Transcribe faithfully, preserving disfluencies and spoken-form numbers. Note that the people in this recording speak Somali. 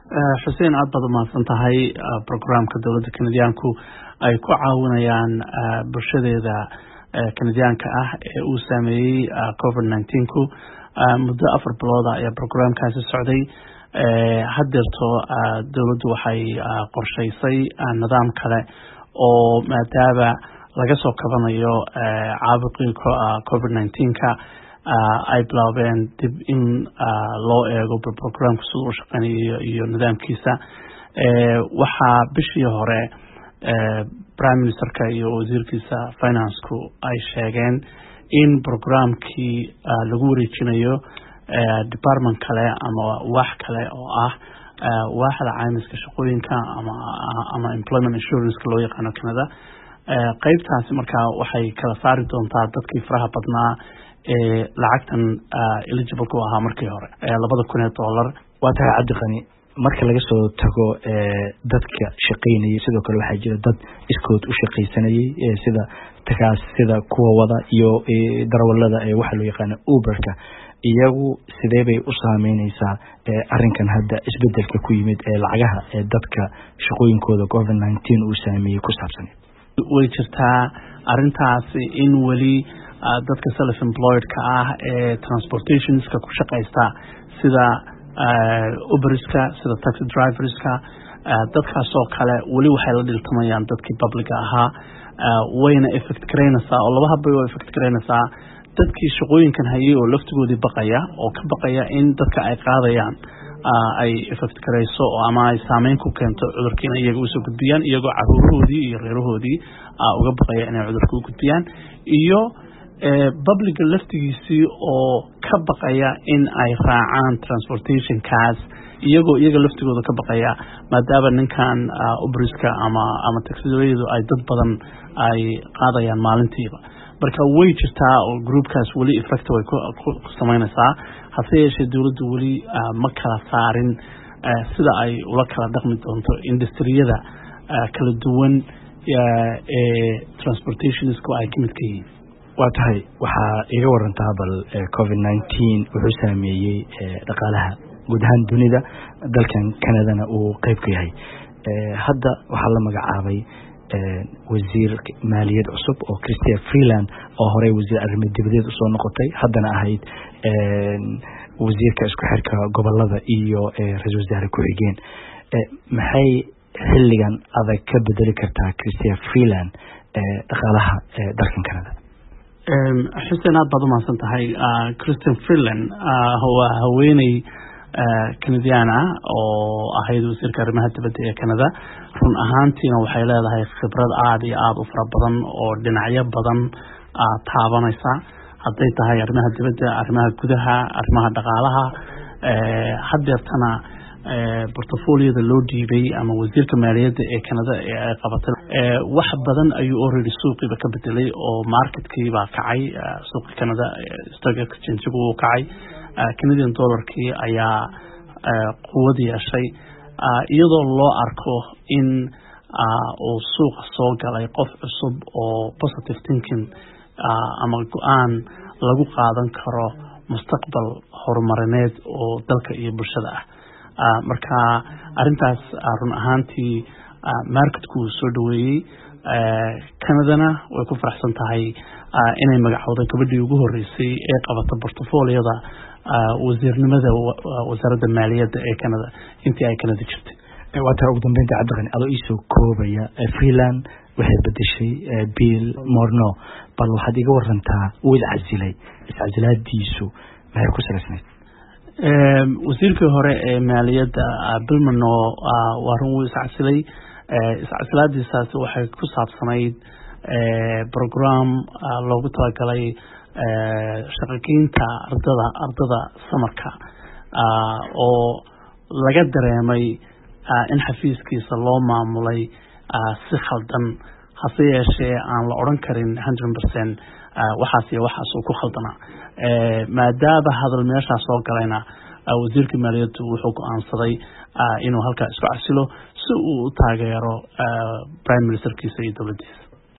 xuseen aad baad umahadsan tahay programka dowladda Kanadiyaanku ay ku caawinayaan bulshadeeda Kanadiyaanka ah ee uu saameeyay covid nineteen ku muddo afar bilood ah ayaa programkaasi socday haddeerto dowladdu waxay qorshaysay nidaam kale oo maadaama laga soo kabanayo caabuqii covid nineteen ka ay bilaabeen dib in loo eego programka sida uu shaqeynayo iyo nidaamkiisa waxaa bishii hore prime ministerka iyo wasiirkiisa financeku ay sheegeen in programkii lagu wareejinayo department kale ama wax kale oo ah waaxda caymiska shaqooyinka ama ama employment insurance loo yaqaano Canada qaybtaasi markaa waxay kala saari doontaa dadkii faraha badnaa ee lacagtan eligible ku ahaa markii hore labada kun ee dollar waa tahay Cabdiqani marka laga soo tago dadka shaqeynaya sidoo kale waxaa jira dad iskood u shaqeysanayay sida tagaas sida kuwa wada iyo darawalada ee waxa loo yaqaan Uberka iyagu sidee bay u saameynaysaa arrinkan hadda isbedelka ku yimid ee lacagaha ee dadka shaqooyinkooda covid nineteen uu saameeyay ku saabsan way jirtaa arrintaasi in wali dadka self employed ka ah ee transportationska ku shaqeysta sida Uberska sida taxi driverska dadkaas oo kale wali waxay la dhiltamayaan dadkii public ahaa wayna effect gareynaysaa oo laba habay oo effect gareynaysaa dadkii shaqooyinkan hayay oo laftigoodii baqaya oo ka baqaya in dadka ay qaadayaan ay effect gareyso oo ama ay saameyn ku keento cudurkiina iyaga usoo gudbiyaan iyagoo caruurahoodii iyo reerahoodii uga baqaya inay cudurka u gudbiyaan iyo public laftigiisii oo ka baqaya in ay raacaan transportation kaas iyagoo iyaga laftigooda ka baqaya maadaama ninkan Uberska ama ama taxi-yadu ay dad badan ay qaadayaan maalintiiba marka way jirtaa oo groupkaas wali effect way ku sameynaysaa hase yeeshee dowladdu wali ma kala saarin sida ay ula kala dhaqmi doonto industriyada kala duwan ee transportationsku ay kamid ka yihiin waa tahay waxaa iga warantaa bal covid nineteen wuxuu saameeyey dhaqaalaha guud ahaan dunida dalkan Canadana uu qayb ka yahay hadda waxaa la magacaabay wasiir maaliyad cusub oo Chrystia Freeland oo hore wasiir arrimaha dibadda u soo noqotay haddana ahayd wasiirka isku xirka gobolada iyo ra'iisul wasaare ku xigeen maxay xilligan adag ka bedeli kartaa Chrystia Freeland dhaqaalaha dalkan Canada xuseen aad baad umahadsan tahay Chrystia Freeland waa haweeney Canadian ah oo ahayd wasiirka arrimaha dibadda ee Canada run ahaantiina waxay leedahay khibrad aad iyo aad u fara badan oo dhinacyo badan taabanaysa hadday tahay arrimaha dibadda arrimaha gudaha arrimaha dhaqaalaha haddeertana portfolio-da loo dhiibay ama wasiirka maaliyadda ee Canada ee ay qabatay wax badan ayuu already suuqiiba ka bedelay oo marketkii baa kacay suuqa Canada stock exchange uu kacay Canadian dollarkii ayaa quwad yeeshay iyadoo loo arko in uu suuqa soo galay qof cusub oo positive thinking ama go'aan lagu qaadan karo mustaqbal horumarineed oo dalka iyo bulshada ah marka arintaas run ahaantii marketku soo dhaweeyay Canadana way ku faraxsan tahay inay magacowday gabadhii ugu horeysay ee qabatay portfolio-da wasiirnimada wasaaradda maaliyadda ee Canada intii ay Canada jirtay waa taa ugu dambeynta Cabdiqani adoo isoo koobaya Freeland waxay bedeshay Bill Morno bal waxaad iga warantaa uu iscasilay iscasilaadiisu maxay ku salaysnayd wasiirkii hore ee maaliyadda Bill Morno waa run uu iscasilay iscasilaadiisaasi waxay ku saabsanayd program loogu talagalay shaqageynta ardada ardada samarka oo laga dareemay in xafiiskiisa loo maamulay si khaldan hase yeeshee aan la odhan karin one hundred percent waxaas iyo waxaas uu ku khaldanaa maadaama hadal meeshaas soo galayna wasiirka maaliyaddu wuxuu go'aansaday inuu halkaa isku casilo si uu u taageero prime ministerkiisa iyo dowladdiisa